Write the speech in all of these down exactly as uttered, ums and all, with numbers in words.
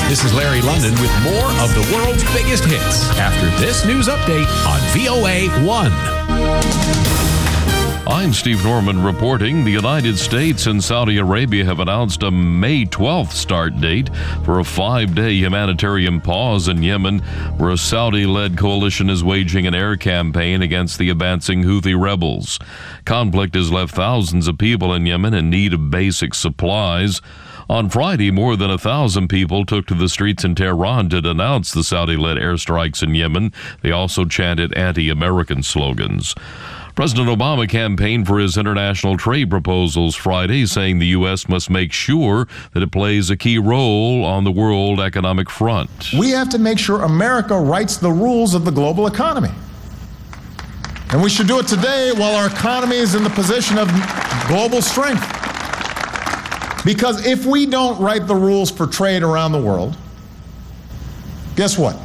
This is Larry London with more of the world's biggest hits after this news update on V O A one. I'm Steve Norman reporting. The United States and Saudi Arabia have announced a May twelfth start date for a five-day humanitarian pause in Yemen, where a Saudi-led coalition is waging an air campaign against the advancing Houthi rebels. Conflict has left thousands of people in Yemen in need of basic supplies. On Friday, more than a thousand people took to the streets in Tehran to denounce the Saudi-led airstrikes in Yemen. They also chanted anti-American slogans. President Obama campaigned for his international trade proposals Friday, saying the U S must make sure that it plays a key role on the world economic front. We have to make sure America writes the rules of the global economy. And we should do it today while our economy is in the position of global strength. Because if we don't write the rules for trade around the world, guess what?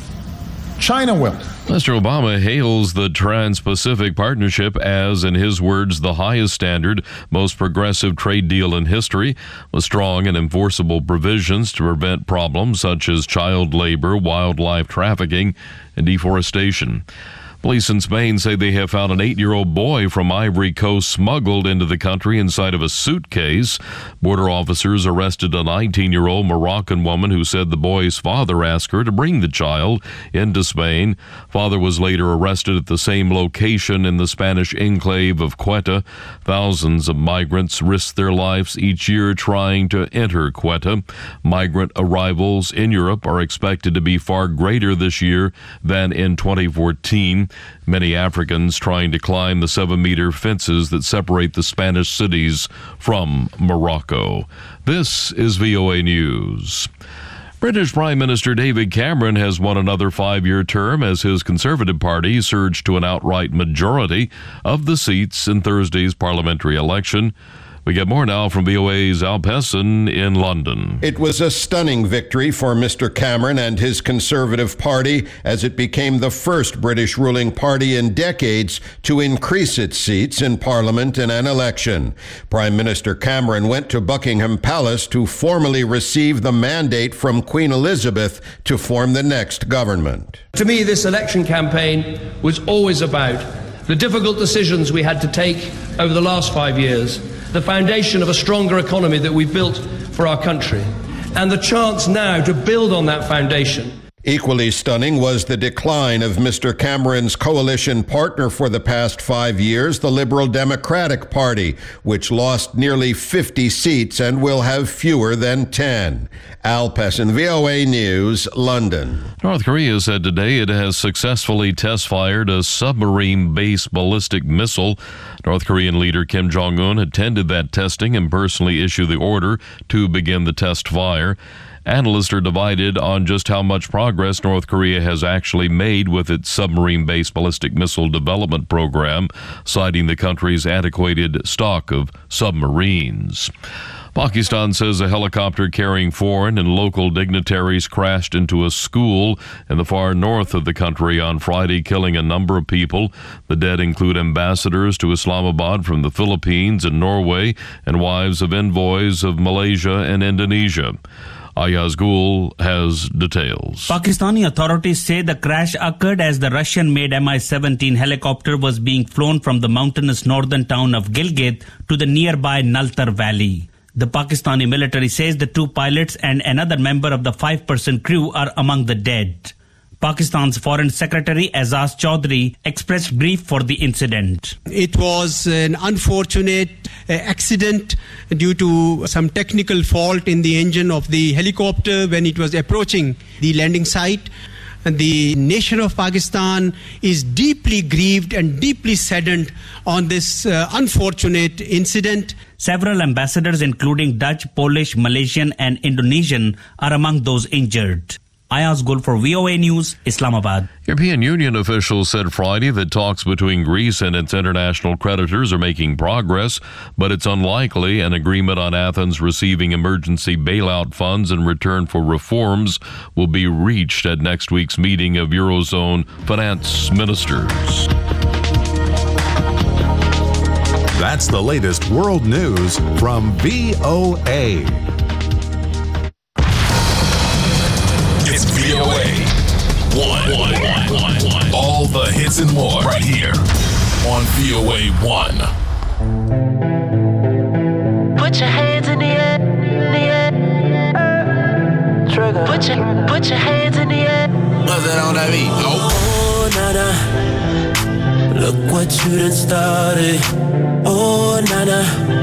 China will. Mister Obama hails the Trans-Pacific Partnership as, in his words, the highest standard, most progressive trade deal in history, with strong and enforceable provisions to prevent problems such as child labor, wildlife trafficking, and deforestation. Police in Spain say they have found an eight-year-old boy from Ivory Coast smuggled into the country inside of a suitcase. Border officers arrested a nineteen-year-old Moroccan woman who said the boy's father asked her to bring the child into Spain. Father was later arrested at the same location in the Spanish enclave of Ceuta. Thousands of migrants risk their lives each year trying to enter Ceuta. Migrant arrivals in Europe are expected to be far greater this year than in twenty fourteen. Many Africans trying to climb the seven-meter fences that separate the Spanish cities from Morocco. This is V O A News. British Prime Minister David Cameron has won another five-year term as his Conservative Party surged to an outright majority of the seats in Thursday's parliamentary election. We get more now from V O A's Al Pessin in London. It was a stunning victory for Mister Cameron and his Conservative Party as it became the first British ruling party in decades to increase its seats in Parliament in an election. Prime Minister Cameron went to Buckingham Palace to formally receive the mandate from Queen Elizabeth to form the next government. To me, this election campaign was always about the difficult decisions we had to take over the last five years, the foundation of a stronger economy that we've built for our country, and the chance now to build on that foundation. Equally stunning was the decline of Mister Cameron's coalition partner for the past five years, the Liberal Democratic Party, which lost nearly fifty seats and will have fewer than ten. Al Pessin, V O A News, London. North Korea said today it has successfully test-fired a submarine-based ballistic missile. North Korean leader Kim Jong-un attended that testing and personally issued the order to begin the test fire. Analysts are divided on just how much progress North Korea has actually made with its submarine-based ballistic missile development program, citing the country's antiquated stock of submarines. Pakistan says a helicopter carrying foreign and local dignitaries crashed into a school in the far north of the country on Friday, killing a number of people. The dead include ambassadors to Islamabad from the Philippines and Norway and wives of envoys of Malaysia and Indonesia. Ayaz Gul has details. Pakistani authorities say the crash occurred as the Russian-made M I seventeen helicopter was being flown from the mountainous northern town of Gilgit to the nearby Naltar Valley. The Pakistani military says the two pilots and another member of the five-person crew are among the dead. Pakistan's Foreign Secretary Azaz Chaudhry expressed grief for the incident. It was an unfortunate uh, accident due to some technical fault in the engine of the helicopter when it was approaching the landing site. And the nation of Pakistan is deeply grieved and deeply saddened on this uh, unfortunate incident. Several ambassadors, including Dutch, Polish, Malaysian and Indonesian, are among those injured. Ayaz Gul for V O A News, Islamabad. European Union officials said Friday that talks between Greece and its international creditors are making progress, but it's unlikely an agreement on Athens receiving emergency bailout funds in return for reforms will be reached at next week's meeting of Eurozone finance ministers. That's the latest world news from V O A. one. All the hits and more right here on V O A one. Put your hands in the air, in the air. Trigger. Put your, put your hands in the air. What's that on that beat? Oh, oh nana, look what you done started. Oh nana,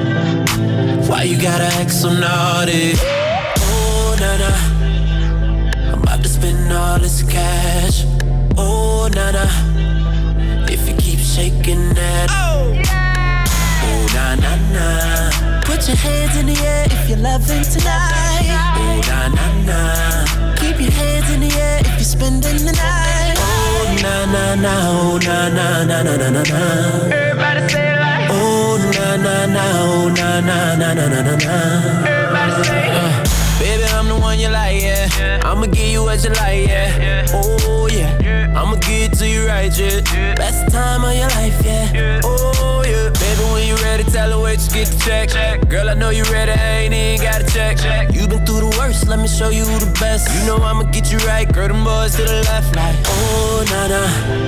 why you gotta act so naughty? Oh nana, I'm about to spend all this cash. Oh nana, if you keep shaking that. Oh, yeah. Oh na na na, put your hands in the air if you're loving tonight. Oh na na na, keep your hands in the air if you're spending the night. Oh na na na, oh na na na na na na na. Everybody say it like. Oh na na na, oh na na na na na na na. Everybody say it. Uh, baby, I'm the one you like, yeah. yeah. I'ma give you what you like, yeah. yeah. Oh yeah. yeah, I'ma give it to you right, yeah. yeah. Best time of your life, yeah. yeah. Oh yeah, baby, when you ready, tell her wait, just get the check. check. Girl, I know you ready, I ain't even gotta check. check. You been through the worst, let me show you the best. You know I'ma get you right, girl, them boys to the left, like oh nana,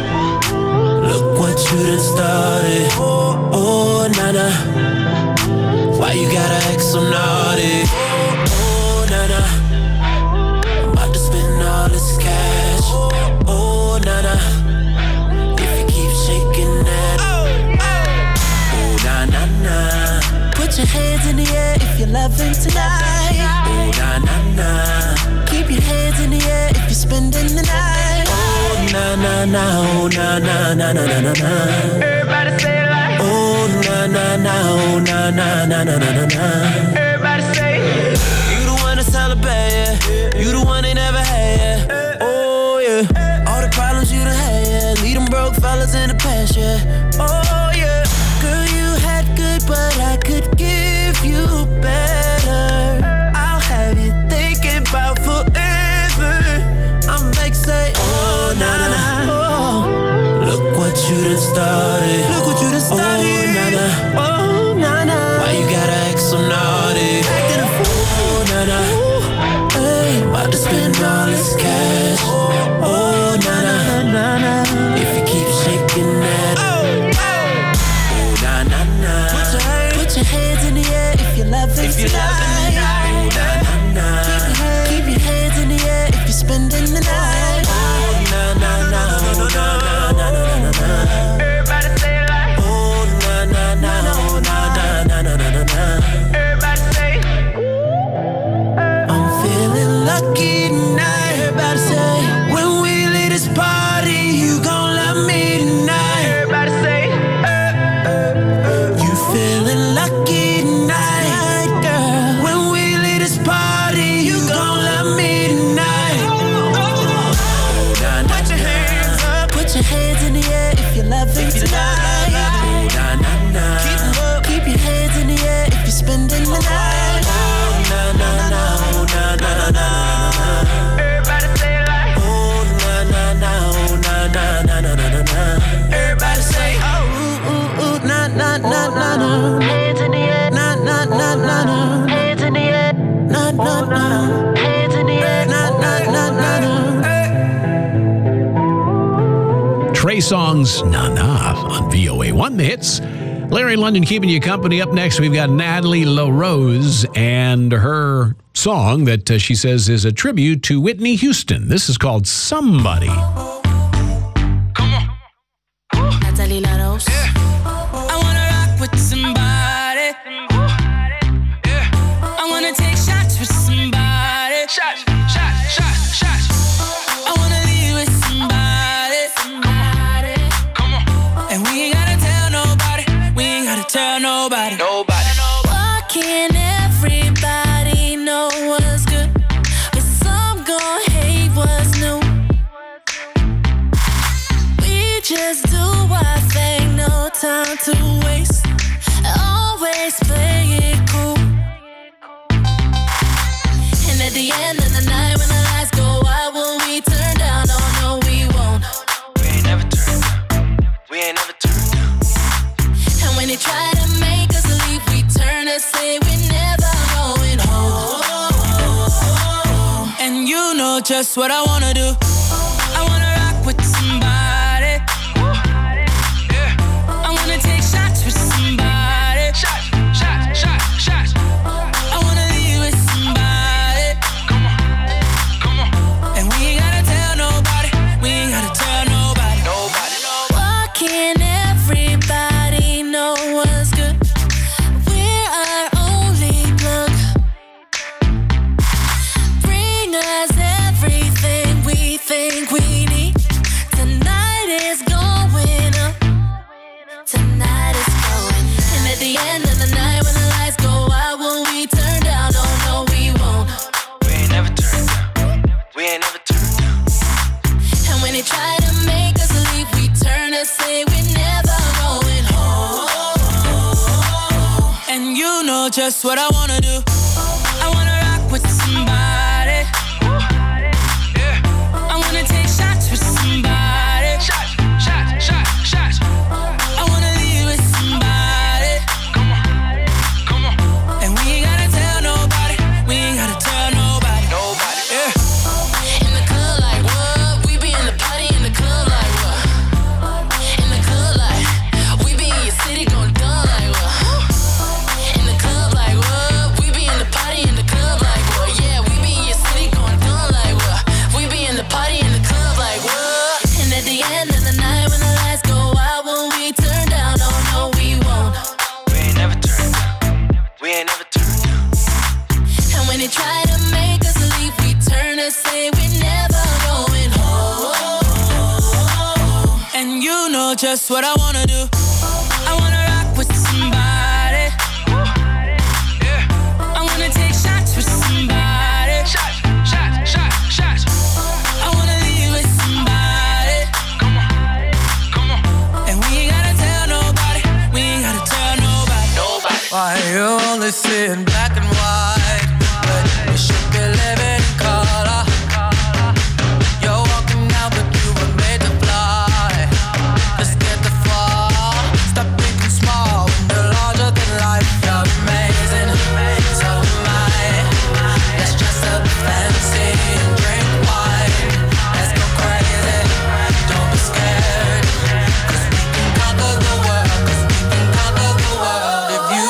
look what you done started. Oh, oh nana, why you gotta act so naughty? Oh nana, I'm about to spend all this cash. Oh nana, if you keep shaking that. Oh na na na, put your hands in the air if you're loving tonight. Oh na na na, keep your hands in the air if you're spending the night. Oh na na na, oh na na na na na na na. Everybody say it like. Oh na na na, oh na na na na na na na. Everybody say it. You the one to celebrate, yeah. You the one they never had, yeah. Oh yeah, all the problems you done had, yeah. Leave them broke fellas in the past, yeah. Oh yeah, girl you had good, but I could give you better. I'll have you thinking about forever. I'm like say, oh na na na, oh. Look what you done started. Look what you done started. Oh na na, oh na na. Why you gotta act so naughty? Acting a fool. Oh na na, hey, about to spend all this cash. Oh na na na na, if you keep shaking that. Oh na na na, put your, put your hands in the air if you're loving if you're tonight. Oh na na na, keep your hands in the air if you're spending the night. Oh na na na, oh na na na na na na. Everybody say it like. Oh na na na, oh na na na na na na na. Everybody say. I'm feeling lucky tonight. Everybody say. When we leave this party, you gon' love me tonight. Everybody say. You feeling lucky tonight, girl. When we leave this party, you gon' love me tonight. Oh, nah, nah, put your hands up, put your hands in the air if you're loving tonight. Oh, nah, nah, nah. Keep them up, keep your hands in the air if you're spending the night. Oh, nah, nah, nah, oh, nah, nah, nah. Everybody say it like. Oh, nah, nah, nah, oh, nah, nah, nah, nah, nah, nah. Everybody say, oh, ooh, ooh, ooh, nah, nah, nah, nah, nah. Hands in the air, nah, nah, nah, nah, nah. Hands in the air, nah, nah, nah. Hands in the air, nah, nah, nah, nah, nah. Trey Songz, Nah Nah on V O A one, the hits. Larry London keeping you company. Up next, we've got Natalie LaRose and her song that uh, she says is a tribute to Whitney Houston. This is called Somebody. Natalie LaRose. Yeah. I wanna rock with somebody. Yeah. I wanna take shots with somebody. Shots, shots, shots, shots. I wanna leave with somebody. Somebody. Come on. And we ain't gotta tell nobody. We ain't gotta tell nobody. Nobody. Why can't everybody know what's good? But some gon' hate what's new. We just do our thing, no time to waste. Always play it cool. And at the end of the night, when the lights go out, will we turn down? Oh no, we won't. We ain't never turned down. We ain't never turned down. And when they try to make us leave, we turn and say we're never going home. And you know just what I wanna do. I wanna just what I wanna do. I wanna rock with somebody. Yeah. I wanna take shots with somebody. Shots, shots, shots, shots. I wanna leave with somebody. Come on, come on. And we ain't gotta tell nobody. We ain't gotta tell nobody. Nobody. Yeah. In the club like what? We be in the party in the club like what? In the club like we be in your city gon' done like what? In the club like what? We be in the party in the club like what? Yeah, we be in your city gon' done like what? We be in the party in the club like what? And at the end of the night when the lights go out, when we turn down, oh no we won't. We ain't never turned down. We ain't never turned down. And when they try to make us leave, we turn and say we're never going home. And you know just what I wanna do. I wanna rock with somebody. Yeah. I wanna take shots with somebody. Shots, shots, shots, shots. I wanna leave with somebody. Come on, come on. And we ain't gotta tell nobody. We ain't gotta tell nobody. Nobody. Why you only see in black and white? But you should be living in color. You're walking out, but you were made to fly. Let's get the fall. Stop thinking small when you're larger than life. You're amazing, so am I. Let's dress up fancy and drink wine. Let's go crazy, don't be scared. 'Cause we can conquer the world. 'Cause we can conquer the world if you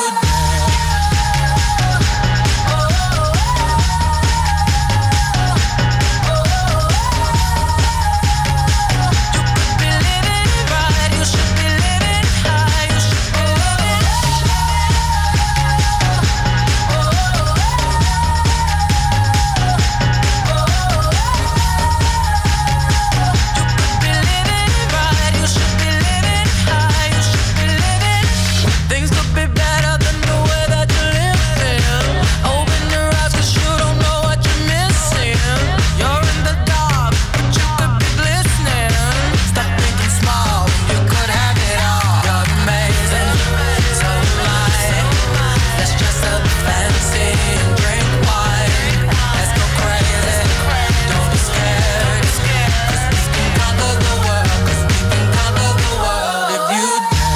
things could be better than the way that you're living. Open your eyes 'cause you don't know what you're missing. You're in the dark, but you could be glistening. Stop thinking small, you could have it all. You're amazing, so am I. Let's dress up fancy and drink wine. Let's go crazy, don't be scared. 'Cause we can conquer the world. 'Cause we can conquer the world if you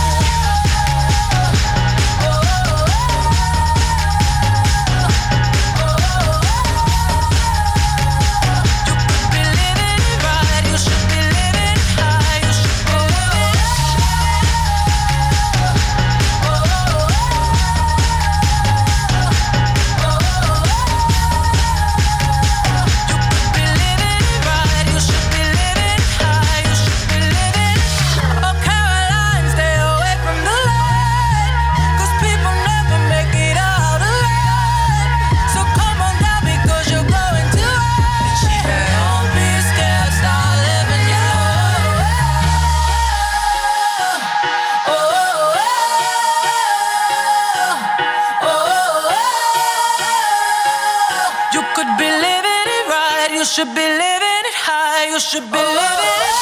You could be living it right. You should be living it high. You should be living it.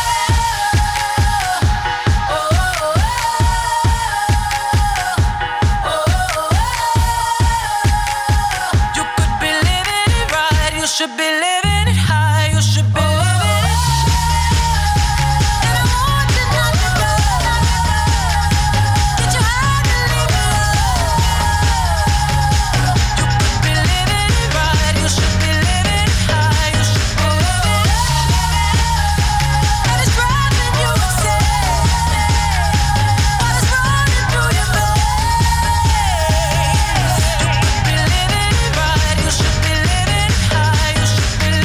You could be living it right. You should be living it high. You should be living it. And I want you not to go. Get you high to leave it alone. You could be living it right. You should be living it high. You should be living it. That is driving you insane. What is running through your veins? You could be living it right. You should be living it high. You should be living it.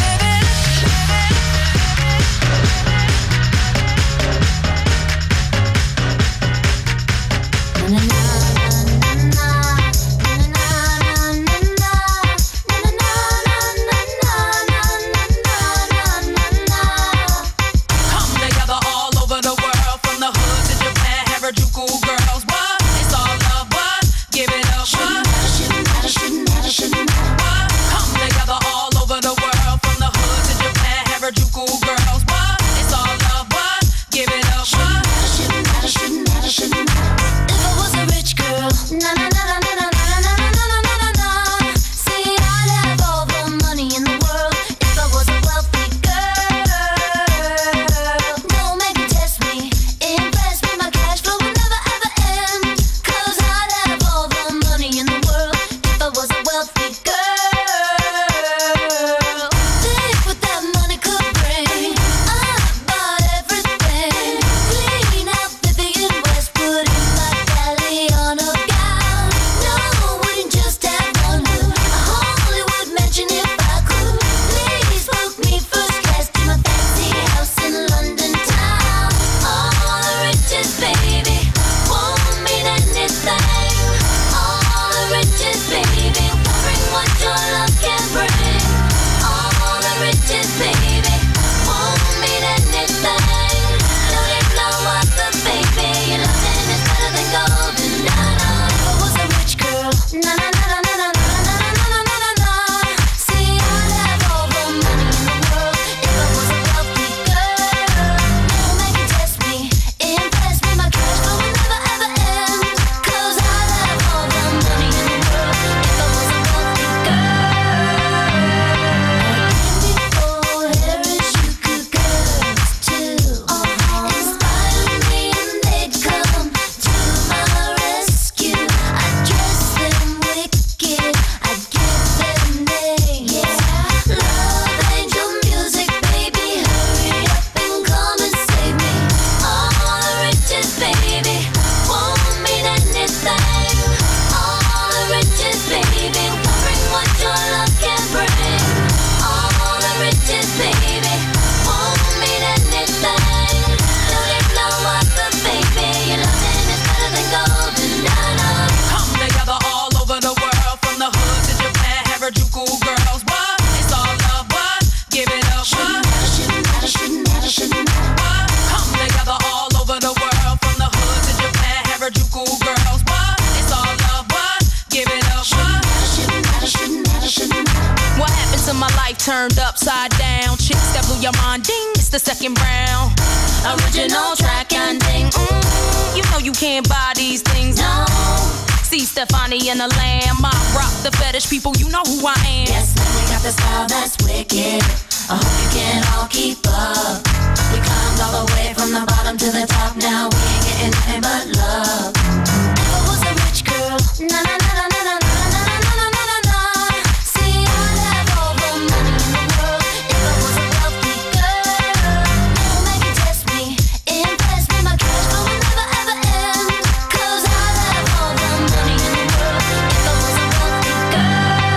of my life turned upside down. Chicks that blew your mind, ding, it's the second round. Original track and ding, mm, you know you can't buy these things, no. See Stefani and the Lamb, I rock the fetish people, you know who I am. Yes, man, we got the style that's wicked. I hope you can all keep up. We climbed all the way from the bottom to the top. Now we ain't getting nothing but love. If I was a rich girl, na na na na na na na na na na na na. See, I'd have all the money in the world. If I was a wealthy girl, never make you test me, impress me. My cash flow will never ever end. 'Cause I'd have all the money in the world. If I was a wealthy girl.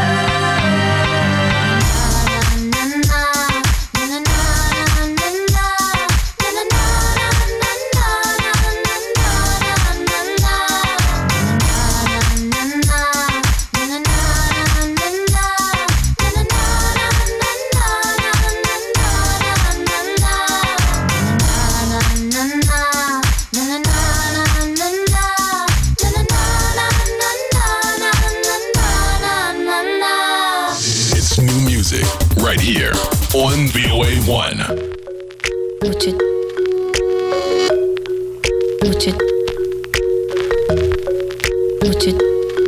Na na na. It's new music right here on V O A one. Put it, put it, put it,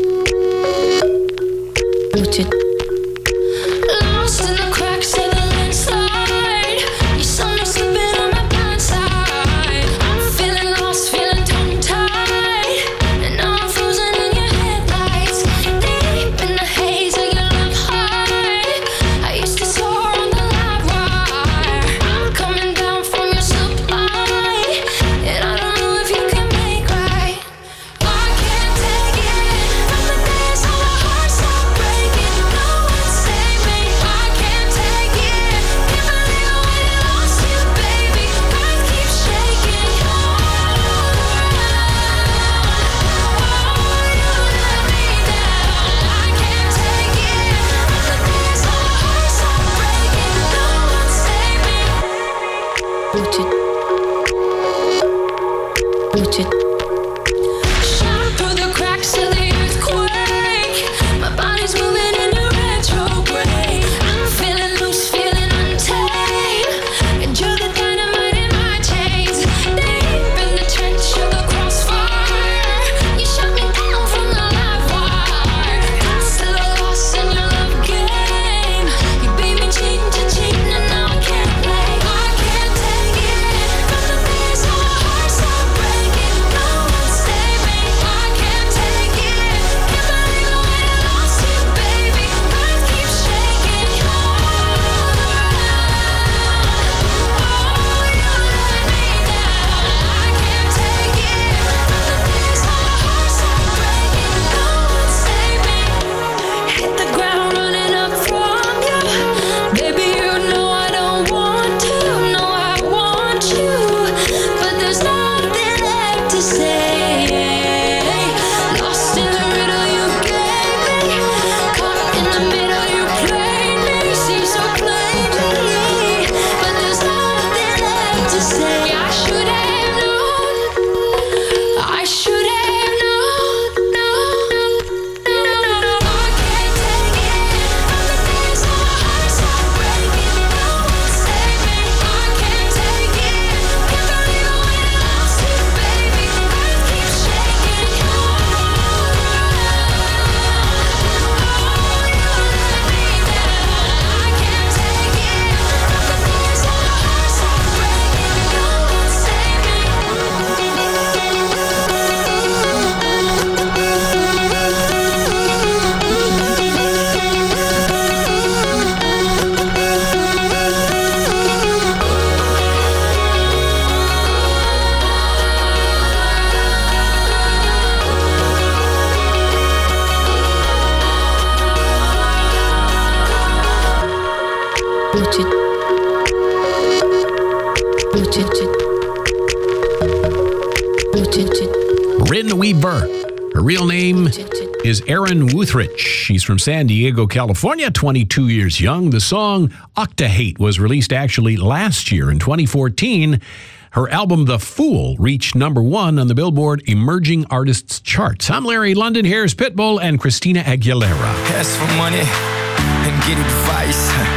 put it. Lost in the cracks of the landslide. You saw me slipping on my blind side. I'm feeling lost, feeling tongue-tied. And now I'm frozen in your headlights. Deep in the haze of your love heart. I used to soar on the live wire. I'm coming down from your supply. And I don't know if you can make right. I can't take it from the days of our hearts stop breaking. No one save me. I can't take it. Can't believe I went and lost you, baby. Earth keeps shaking. Oh, you let me down. I can't take it from the days of our hearts stop breaking. No one save me. Put it, put it. Shot through the cracks of the earthquake. My body's moving in a retrograde. I'm feeling loose, feeling untamed. And you're the dynamite in my chains. Deep in the trench of the crossfire. You shut me down from the live wire. Still a loss in your love game. You beat me cheating to cheating and now I can't play. I can't take it from the days of our hearts stop breaking. No one save me. I can't take it. Can't believe I went and lost you, baby. Earth keeps shaking. Oh, you let me down. I can't take it from the days of our hearts stop breaking. No one save me. Hit the ground running up from you. Baby, you know I don't want to. No, I want you. But there's nothing left to say. Lost in the riddle you gave me. Caught in the middle you played me. See so plainly. But there's nothing left to say. I should have known. I should have known. No, no, no, no. I can't take it from the days of our hearts stop breaking. No one save me. I can't take it. Can't believe I went and lost you, baby. Earth keeps shaking. Oh, you let me down. I can't take it from the days of our hearts stop breaking. No one save me. Put it, put it, put it, Rin Weaver. Her real name is Erin Wuthrich. She's from San Diego, California, twenty-two years young. The song Octahate was released actually last year in twenty fourteen. Her album, The Fool, reached number one on the Billboard Emerging Artists charts. I'm Larry London. Here's Pitbull and Christina Aguilera. Ask for money and get advice.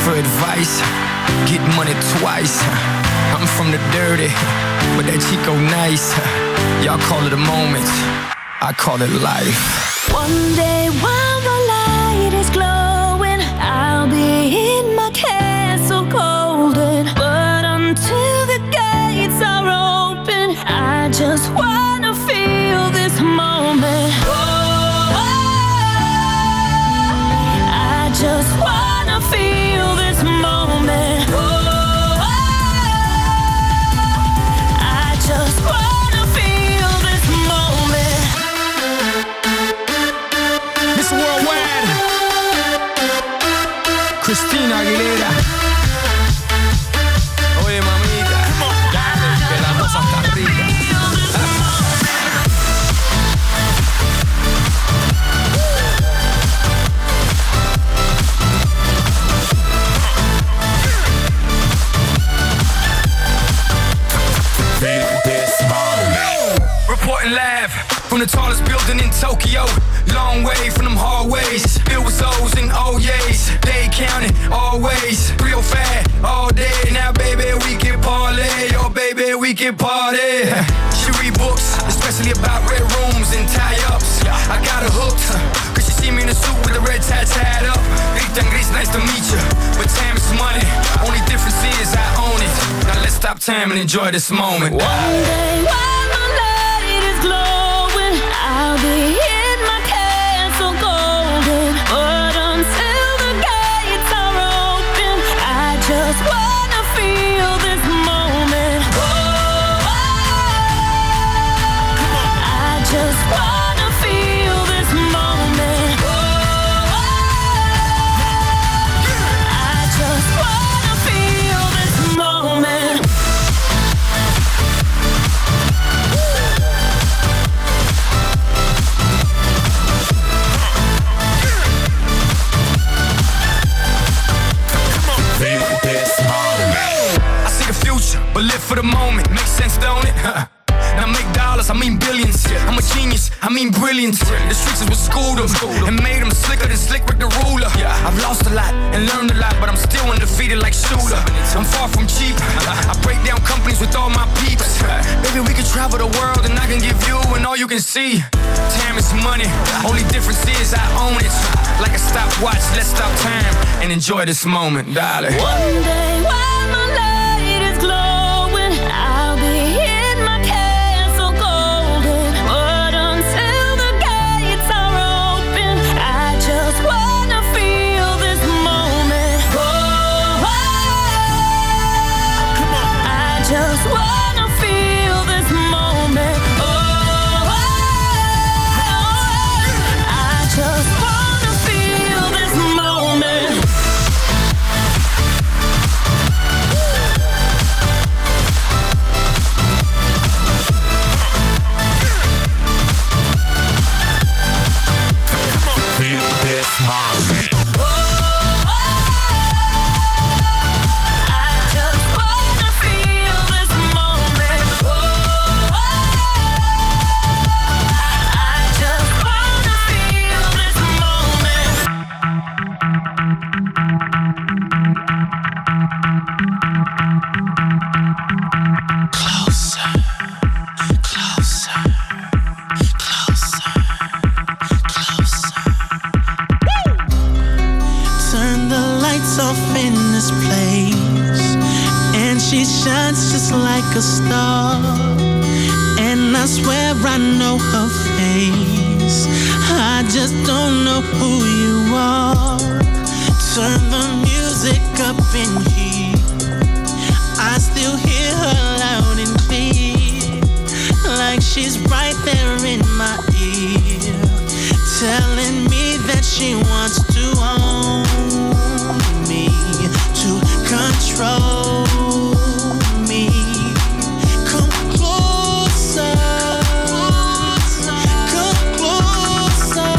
for advice, get money twice. I'm from the dirty, but that Chico nice. Y'all call it a moment, I call it life. One day while the light is glowing, I'll be in my castle golden. But until the gates are open, I just wanna feel this moment. Oh, I just wanna feel this moment. Oh, I just wanna feel this moment. Miss Worldwide, Christina Aguilera. Oye, mamita, dale, que la cosa está rica. Reporting live from the tallest building in Tokyo. Long way from them hallways, filled with O's and O's. They counting always, real fat all day. Now baby we can parlay, oh baby we can party. She read books, especially about red rooms and tie-ups. I got her hooked, cause she see me in a suit with the red tie tied up. Rita and Gris, nice to meet you, but time is money. Only difference is I own it. Now let's stop time and enjoy this moment. One day while my light is glowing, I'll be in my castle golden. But until the gates are open, I just wanna feel this moment. Oh, I just wanna feel this moment. Oh, I just wanna feel this moment. I see the future, but live for the moment. Makes sense, don't it? Now make dollars, I mean billions. I'm a genius, I mean brilliance. The streets is what schooled them and made them slicker than Slick Rick the ruler. I've lost a lot and learned a lot, but I'm still undefeated like Shooter. I'm far from cheap, I break down companies with all my peeps. Baby, we can travel the world and I can give you and all you can see. Time is money, only difference is I own it. Like a stopwatch, let's stop time and enjoy this moment, darling. One day while my light is glowing, I'll be in my castle golden. But until the gates are open, I just wanna feel this moment. Oh, I just wanna feel this moment. Oh, I just wanna feel this moment. Turn the lights off in this place, and she shines just like a star. And I swear I know her face, I just don't know who you are. Turn the music up in here, I still hear her loud and clear, like she's right there in my ear, telling me that she wants to own me, to control me. Come closer, come closer,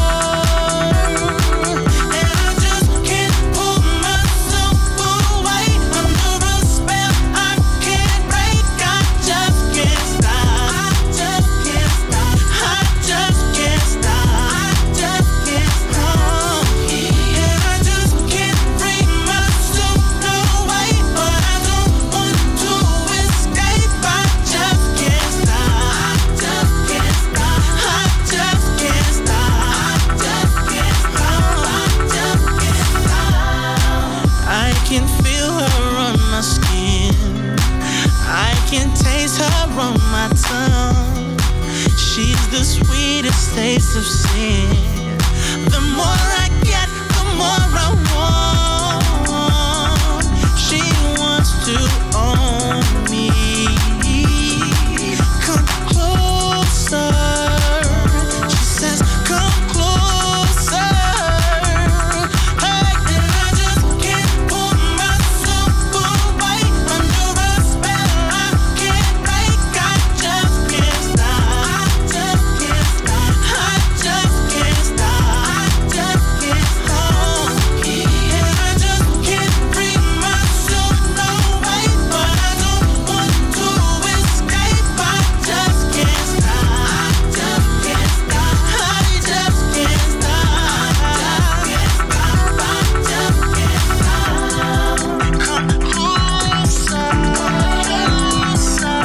and I just can't pull myself away under a spell I can't break. I just can't stop, I just can't stop, I just can't stop, I just can't can feel her on my skin. I can taste her on my tongue. She's the sweetest taste of sin. The more I get, the more I want. She wants to own me. Come closer. She says, come closer. Hey, and I just can't pull myself away under a spell I can't break. I just can't stop. I just can't stop. I just can't stop. I just can't stop. And I just can't free myself, no way. But I don't want to escape. I just can't stop. I just can't stop. I just can't stop. I just can't stop. Come closer, closer,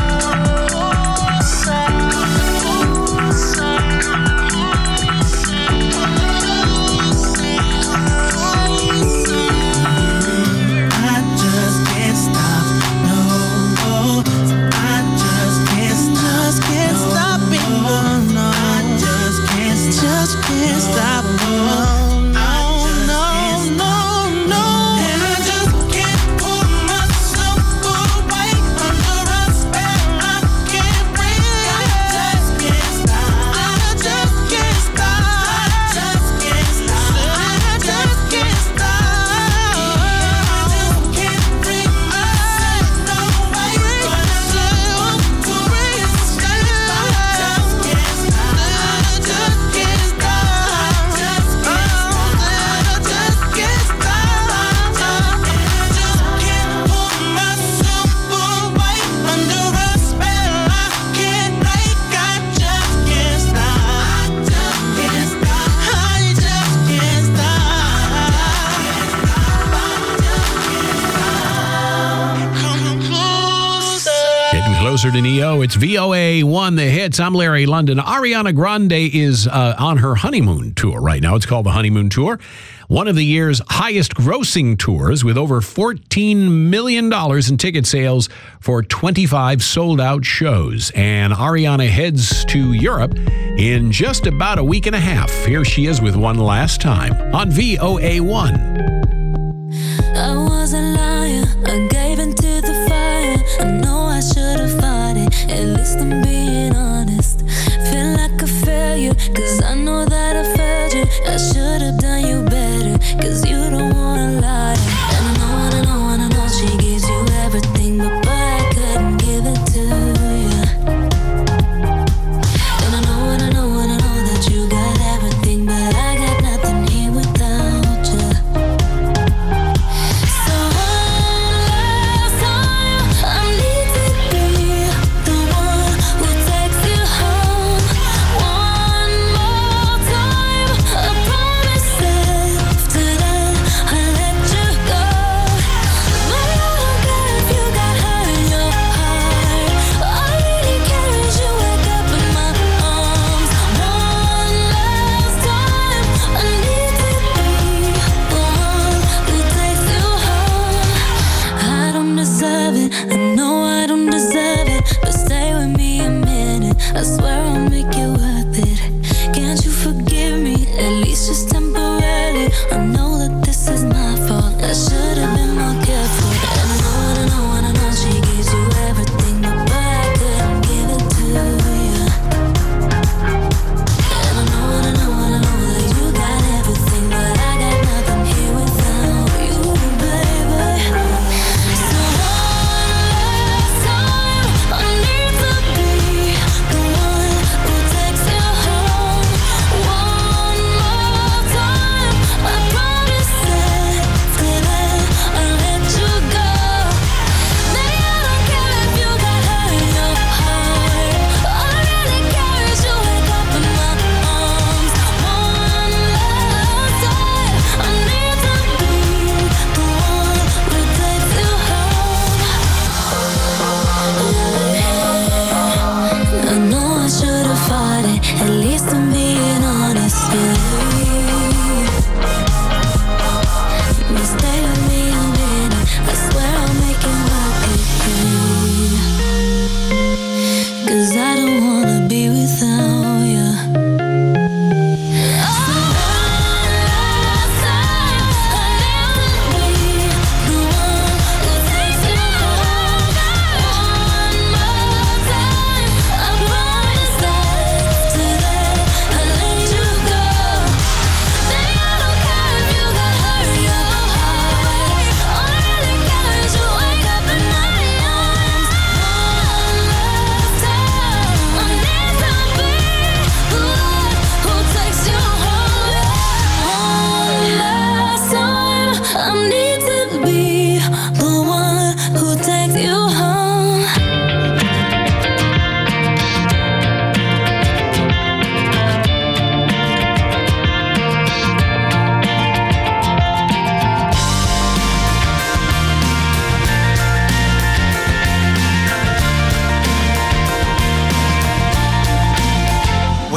I just can't stop, no. I just can't stop, can't stop it, no, no. I just can't, just can't stop, no, no, no, no, no. And I just can't pull myself away under a spell I can't break. I just can't stop. I just can't stop. I just can't stop. I just can't stop. I just can't bring myself no way. But I just want to escape. I just can't stop. I just can't stop. I just can't stop. I just can't stop. And I just can't pull myself away under a spell I can't break. I just can't stop. I just can't stop. I just can't stop. Come closer. Getting closer to Neo. It's V O A one The Hits. I'm Larry London. Ariana Grande is uh, on her honeymoon tour right now. It's called the Honeymoon Tour. One of the year's highest grossing tours with over fourteen million dollars in ticket sales for twenty-five sold out shows. And Ariana heads to Europe in just about a week and a half. Here she is with One Last Time on V O A one. I was a liar, I gave into the fire. I know I should have fought it, at least I'm being honest. Feel like a failure, cause I know that I failed you. I should have done you better, cause you don't wanna lie. And I know, and I know, and I know she gives you everything, but boy, I couldn't give it to you. And I know, and I know, and I know that you got everything, but I got nothing here without you.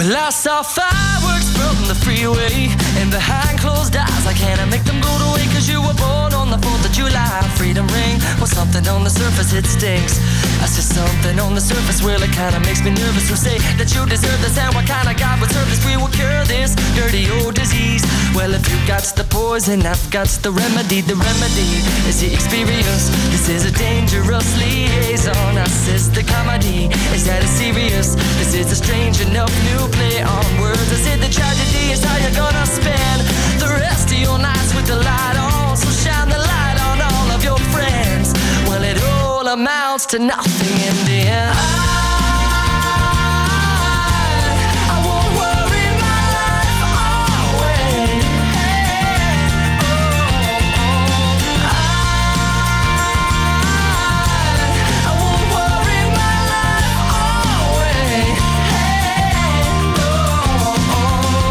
Well, I saw fireworks from the freeway, and behind closed eyes I can't make them go to waste. Cause you were born on the fourth of July. Freedom ring, well, something on the surface, it stinks. I see something on the surface, well, it kinda makes me nervous. So say that you deserve this, and what kind of God would serve this? We will cure this dirty old disease. Well, if you got the poison, I've got the remedy. The remedy is the experience. This is a dangerous liaison. I says the comedy, is that it's serious? This is a strange enough new play on words. I said the tragedy is how you're gonna spend the rest of your nights with the light on. So shine the light on all of your friends. Well, it all amounts to nothing in the end. I, I won't worry my life away. Hey, oh, oh. I, I won't worry my life away. Hey, oh, oh.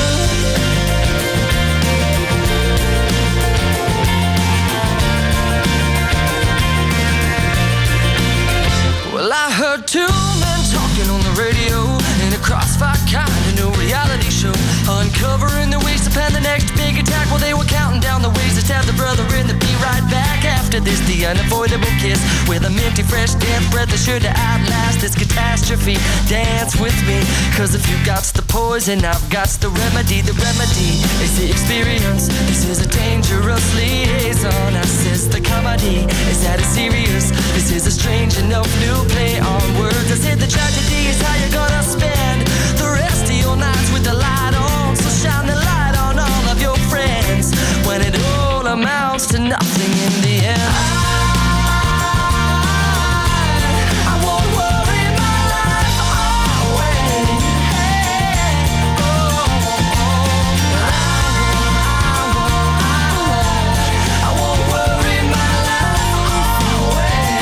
Well, I heard two men talking on the radio in a crossfire kind of new reality show, uncovering the ways to plan the next big attack. Well, they were counting down the ways to stab the brother and to be right back after this. The unavoidable kiss with a minty fresh damp breath that sure to outlast this catastrophe. Dance with me, cause if you got the poison, I've got the remedy. The remedy is the experience. This is a dangerous liaison. I says the comedy, is that it's serious? This is a strange enough new play on words. I said the tragedy is how you're gonna spend the rest of your nights with the light on. So shine the light on all of your friends when it all amounts to nothing in the end. I, I won't worry my life away. Hey, oh, oh. I won't, I won't, I won't worry my life away.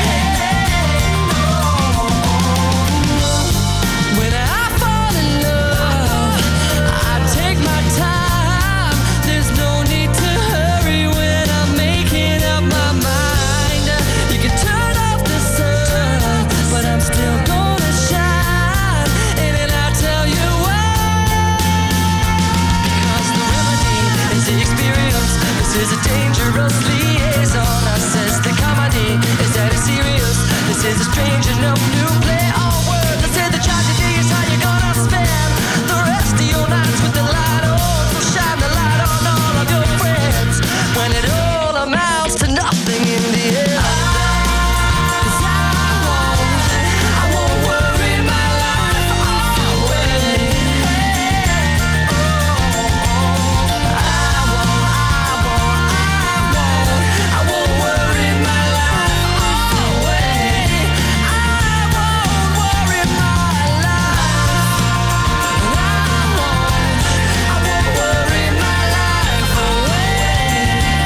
When I fall in love, I take my time. There's no need to hurry when I'm making up my mind. You can turn off the sun, but I'm still gonna shine. And then I tell you why. Because the remedy is the experience. This is a dangerous liaison. I says the comedy is that it's serious. This is a strange enough new play on words. I said the tragedy is how you're gonna spend the rest of your nights with the light on. So shine the light on all of your friends when it all amounts to nothing in the end. Cause I won't, I won't worry my life away. Hey, oh, oh. I won't, I won't, I won't, I won't worry my life away. I won't worry my life. I won't, I won't worry my life away.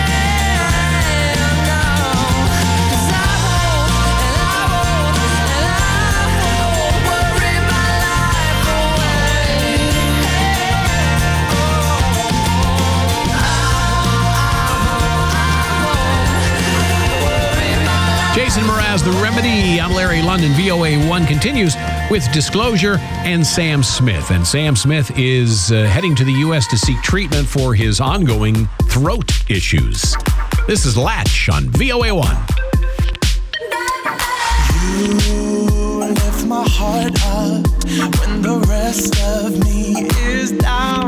No, 'cause I won't, and I won't, and I won't worry my life away. Jason Mraz, The Remedy. I'm Larry London. V O A one continues with Disclosure and Sam Smith. And Sam Smith is uh, heading to the U S to seek treatment for his ongoing throat issues. This is Latch on V O A one. You lift my heart up when the rest of me is down.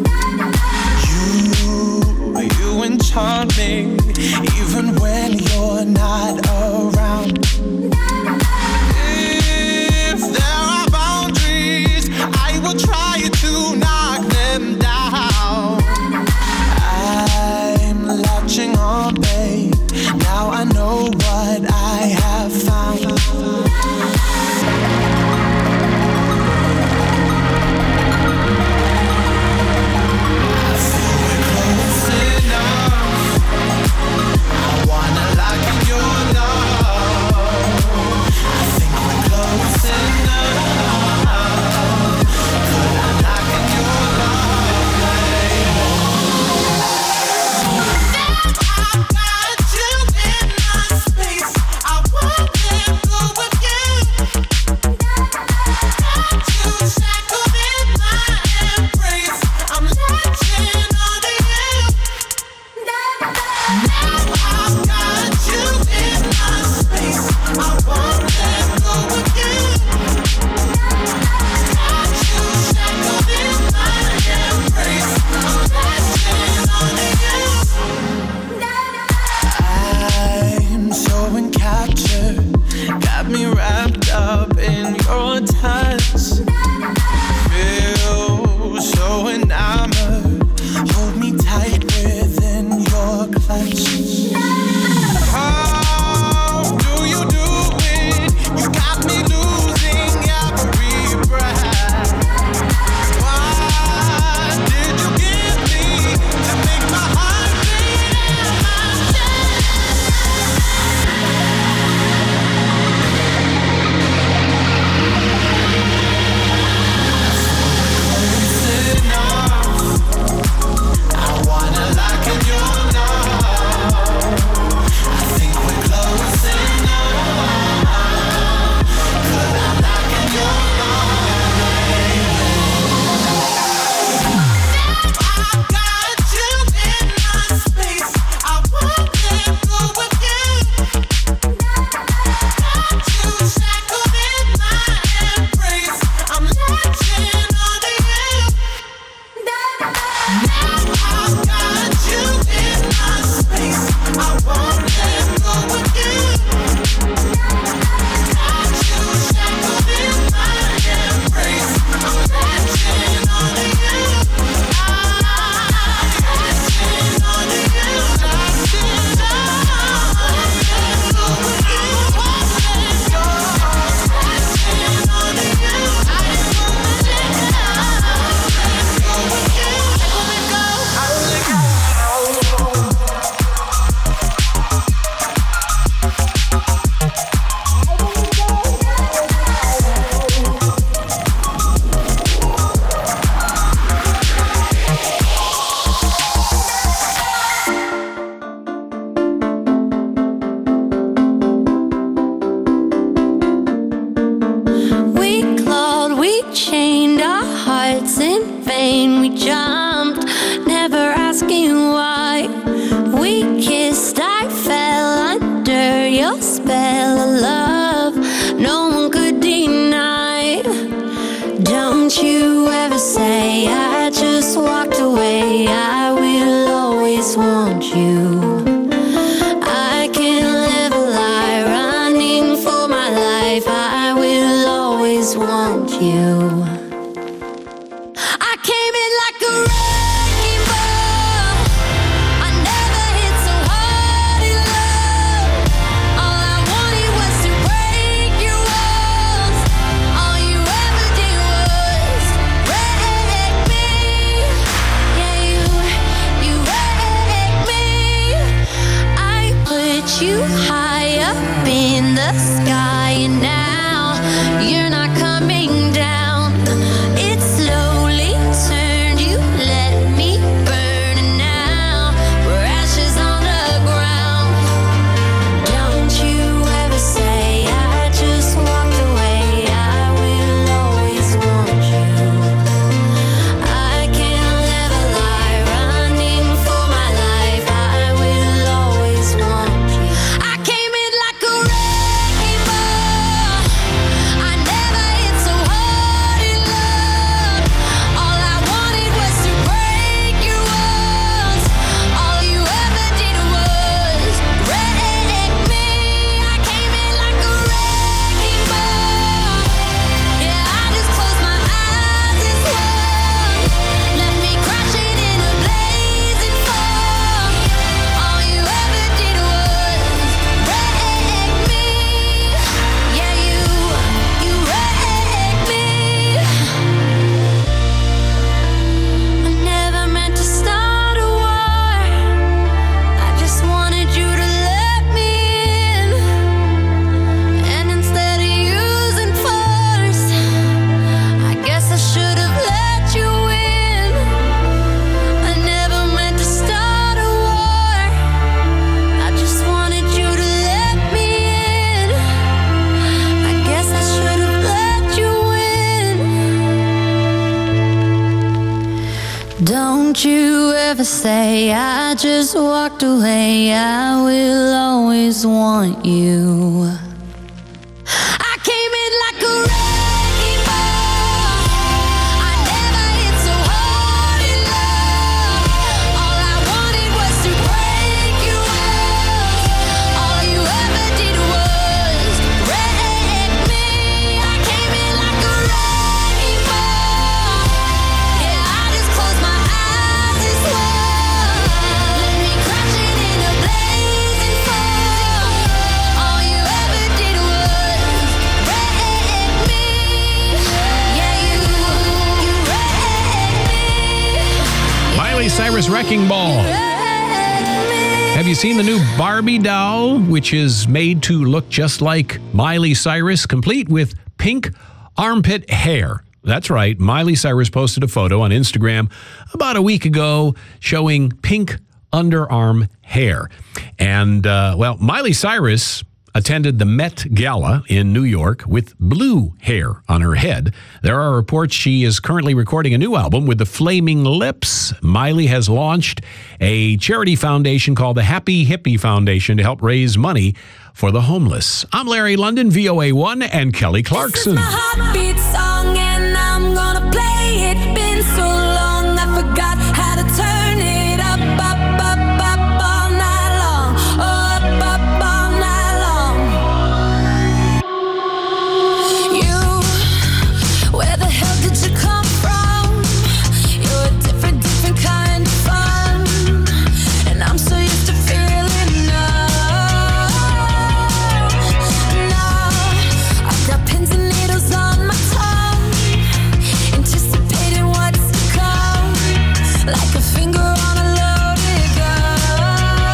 You, you enchant me even when you're not around. If there are boundaries, I will try to knock them down. I'm latching on, babe. Now I know what I have found. I feel we're close enough. me wrapped up in your touch. Feel so enamored. Hold me tight within your clutch. How do you do it? You got me losing every breath. What did you give me to make my heart beat in my chest? It's enough. I wanna lock in your love. I think we're close enough. 'Cause I'm locking your love. I've got you in my space. I won't let go of you. Got you shackled in my embrace. I'm latching onto you. I've got you in my space. I won't let go of you. Got you shackled in my embrace. I'm latching onto you. I'm latching onto you. Latching onto you. Won't let go. Latching onto you. I won't let go. Let go of you. Let go. I won't let go. We clawed, we chained our hearts in vain. We jumped, never asking why. We kissed, I fell under your spell of love. No one could deny. Don't you ever say I just walked away. I will always want you. I can't live a lie, running for my life. I will always want you. I came in like a wrecking ball. I never hit so hard in love. All I wanted was to break your walls. All you ever did was wreck me. Yeah, you, you wrecked me. I put you high up in the sky, and now you're not coming down. It slowly turned, you let me burn, and now we're ashes on the ground. Don't you ever say I just walked away. I will always want you. I can't live a lie, running for my life. I will always want you. I came in like a wrecking ball. I never hit so hard in love. All I wanted was to break your walls. All you ever did was wreck me. I came in like a wrecking ball. Yeah, I just closed my eyes and swung. Left me crashing in a blazing fall. All you ever did was wreck me. Yeah, you, you wrecked me. I never meant to start a war. I just wanted you to let me in. And instead of using force, I guess I should have let you in. I never meant to start a war. I just wanted you to let me in. I guess I should have let you in. Don't you ever say I just walked away. I will always want you. I came in like a wrecking ball. I never hit so hard in love. All I wanted was to break your walls. All you ever did was wreck Cyrus Wrecking Ball. Have you seen the new Barbie doll, which is made to look just like Miley Cyrus, complete with pink armpit hair? That's right. Miley Cyrus posted a photo on Instagram about a week ago showing pink underarm hair. And, uh, well, Miley Cyrus attended the Met Gala in New York with blue hair on her head. There are reports she is currently recording a new album with the Flaming Lips. Miley has launched a charity foundation called the Happy Hippie Foundation to help raise money for the homeless. I'm Larry London, V O A one, and Kelly Clarkson. This is my heartbeat song and I'm gonna play it. Been so long I forgot how to turn it up, up, up, up all night long. Oh, up, up all night long. You, where the hell did you come from? You're a different, different kind of fun. And I'm so used to feeling love. Now I've got pins and needles on my tongue, anticipating what's to come, like a finger on a loaded gun.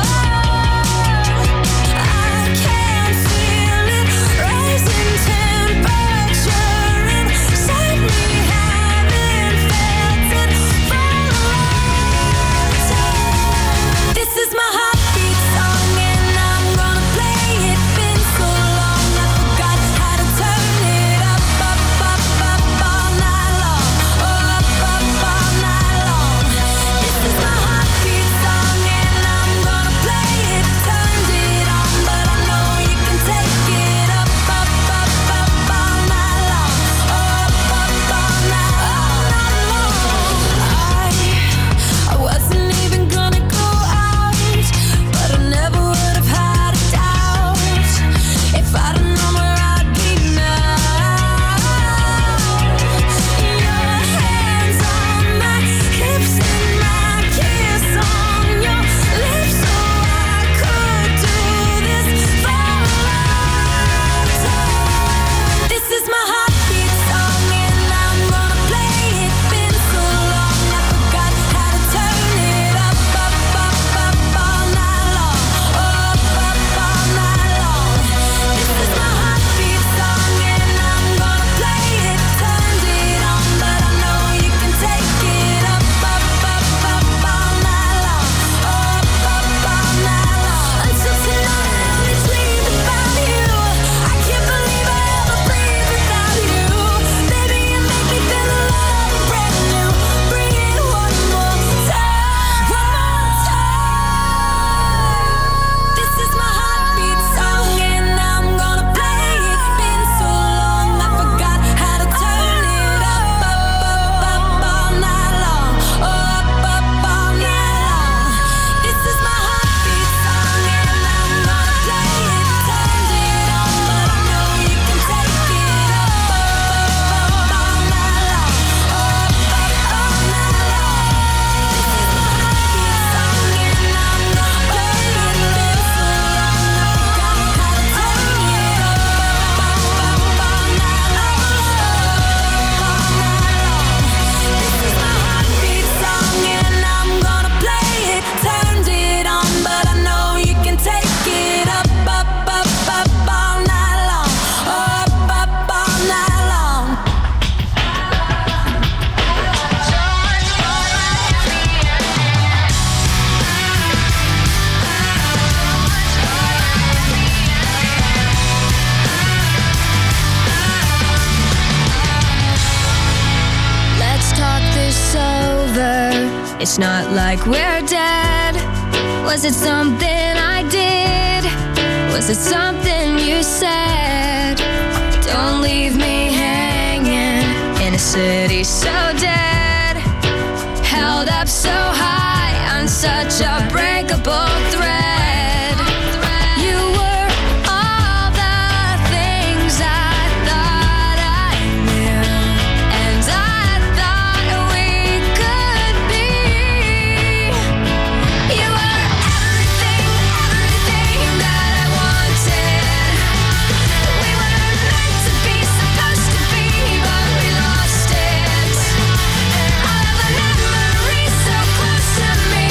I can feel it rising temperature inside me, haven't felt it for a long time. This is my heartbeat song and I'm gonna play it. Been so long I forgot how to turn it up, up, up, up all night long. Oh, up, up all night long. This is my heartbeat song and I'm gonna play it. Turned it on, but I know you can take it up, up, up, up all night long. Oh, up, up all night, all night long. I, I wasn't even gonna go out, but I never would have had a doubt if I'd have known where I'd be now. Your hands on my hips and my kiss on your lips, so I could do this for a long time. This is my heartbeat song and I'm gonna play it. Been so long I forgot how to turn it up, up, up, up all night long. Oh, up, up all night long. This is my heartbeat song and I'm gonna play it. Turned it on, but I know you can take it up, up, up, up all night long. Oh, up, up all night long. Until tonight I only dream about you. I can't believe I ever breathe without you. Baby, you make me feel alive and brand new. Bring it one more time, one more time. This is my heartbeat song and I'm gonna play it. Been so long I forgot how to turn it up, up, up, up all night long. Oh, up, up all night long. This is my heartbeat song and I'm gonna play it. Turned it on, but I know you can take it up, up, up, up all night long. Oh, up, up all night long. This is my heartbeat song and I'm gonna play it. Been so long I forgot how to turn it up, up, up, up all night long. Oh, all night long. This is my heartbeat song and I'm gonna play it. Turned it on, but I know you can take it up, up, up, up all night long. Oh, up, up all night long. Let's talk this over. It's not like we're dead. Was it something I did? Was it something you said? Don't leave me hanging in a city so dead. Held up so high on such a breakable thread. You were all the things I thought I knew, and I thought we could be. You were everything, everything that I wanted. We were meant to be, supposed to be, but we lost it. All of the memories so close to me.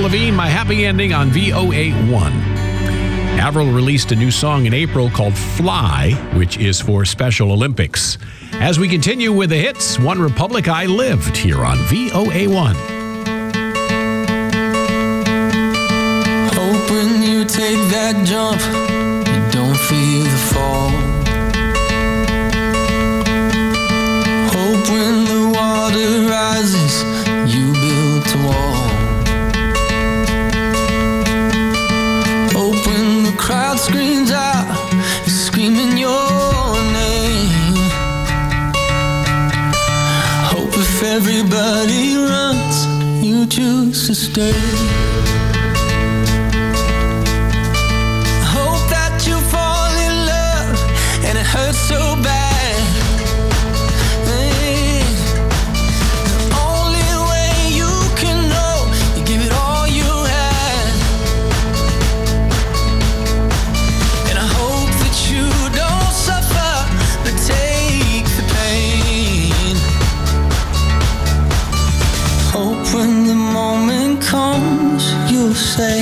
Lavigne, My Happy Ending on V O A one. Avril released a new song in April called Fly, which is for Special Olympics. As we continue with the hits, One Republic, I Lived, here on V O A one. Hope when you take that jump, you don't feel the fall. Hope when the water rises, you build a wall. Hope when the crowd screams out, you're screaming your name. Hope if everybody runs, you choose to stay. Hope that you fall in love and it hurts so bad. When the moment comes, you'll say,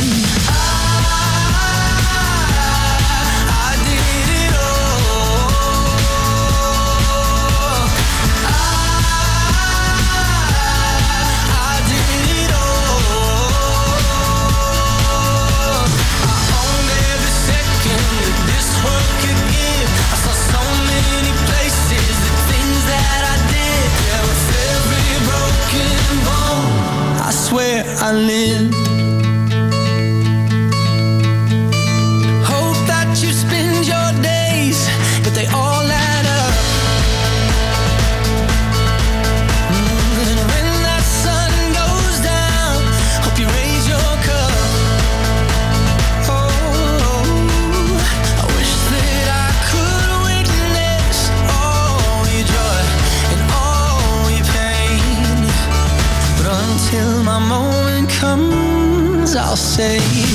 I lived. Hope that you spend your days, but they all add up. And when that sun goes down, hope you raise your cup. Oh, I wish that I could witness all your joy and all your pain, but until my moment comes, I'll say